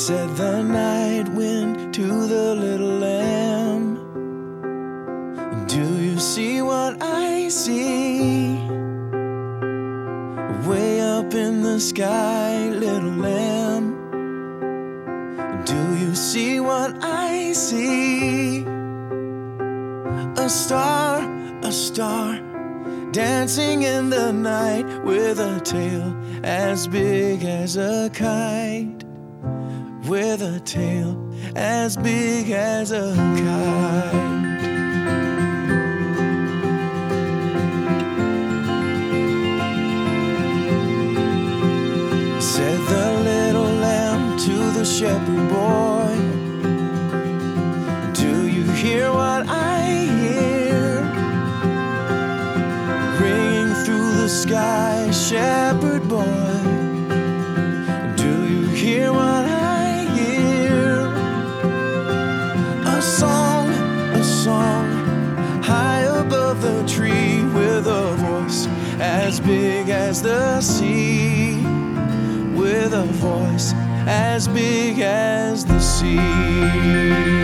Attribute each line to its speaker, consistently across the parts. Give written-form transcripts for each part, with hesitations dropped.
Speaker 1: Said the night wind to the little lamb, do you see what I see? Way up in the sky, little lamb, do you see what I see? A star, dancing in the night with a tail as big as a kite, with a tail as big as a kite. Said the little lamb to the shepherd boy, do you hear what I hear? Ringing through the sky, shepherd boy, do you hear what I hear? A song, high above the tree, with a voice as big as the sea, with a voice as big as the sea.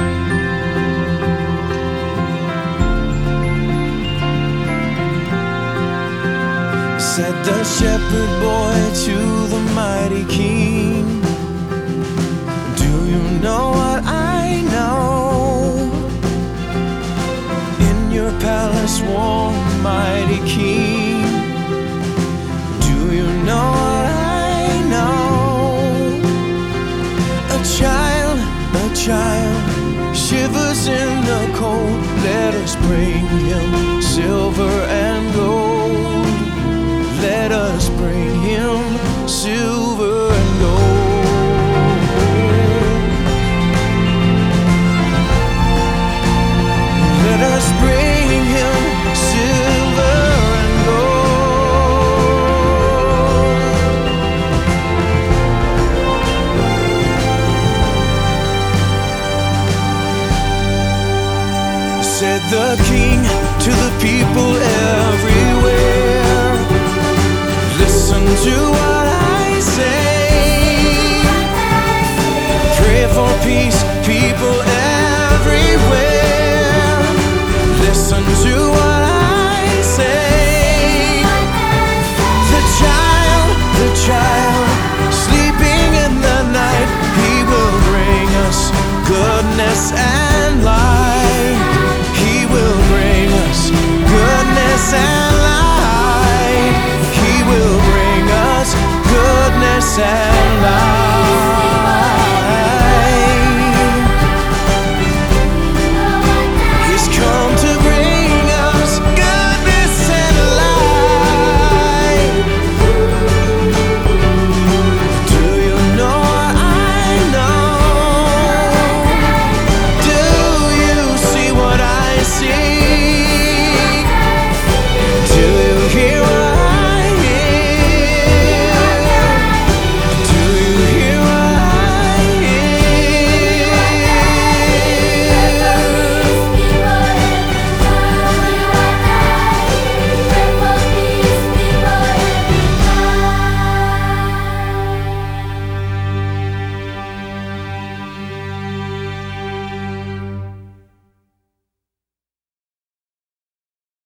Speaker 1: Said the shepherd boy to the mighty king, do you know what I know? In your palace warm, mighty king, do you know what I know? A child shivers in the cold, let us bring him silver and gold. Let us bring him silver and gold. Let us bring him silver and gold. Said the king to the people everywhere, listen to what I say. Pray for peace, people everywhere. Listen to what I say. The child, sleeping in the night, he will bring us goodness and light. He will bring us goodness and light. He will bring us goodness and